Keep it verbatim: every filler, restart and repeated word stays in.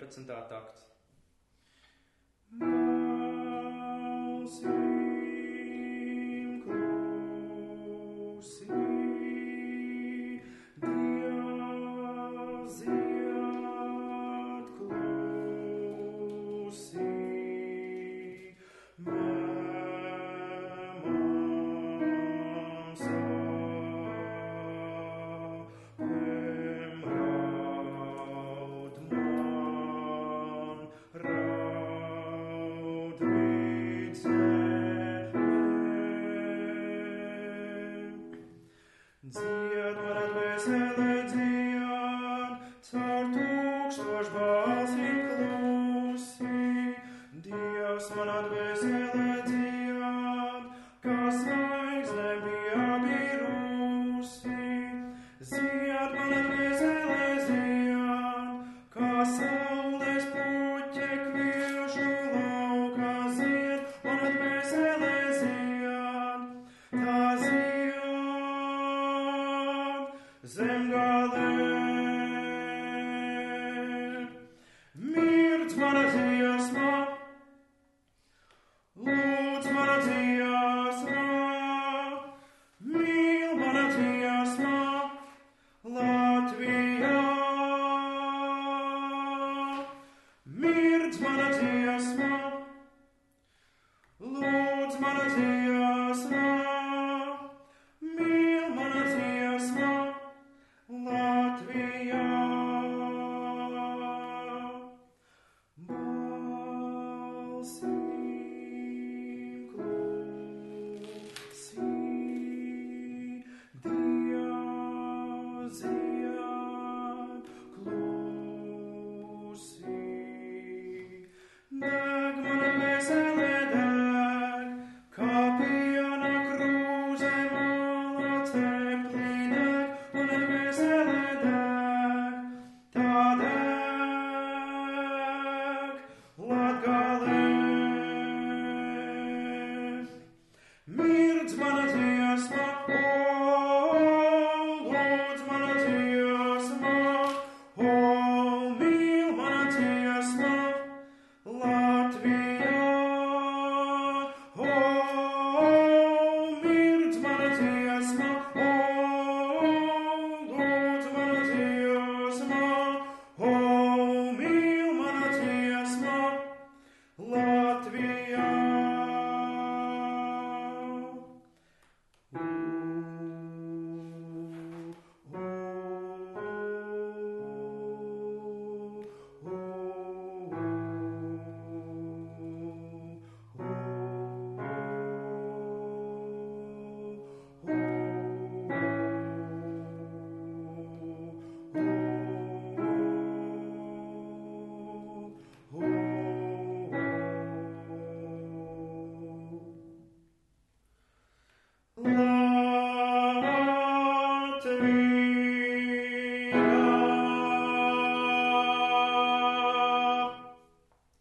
vienpadsmitā takts. Balsim klusi, Dievs iet klusi, mēmam sāpēm raud man, raud līdz zemes. Dzied man dvēsele dzied, caur tūkstoš balsīm klusi. Dievs man dvēsele dzied, kā zvaigzne bija birusi. Dzied man dvēsele dzied, kā saules puķe kvilšu laukā zied. Man dvēsele dzied, tā zied zem galē.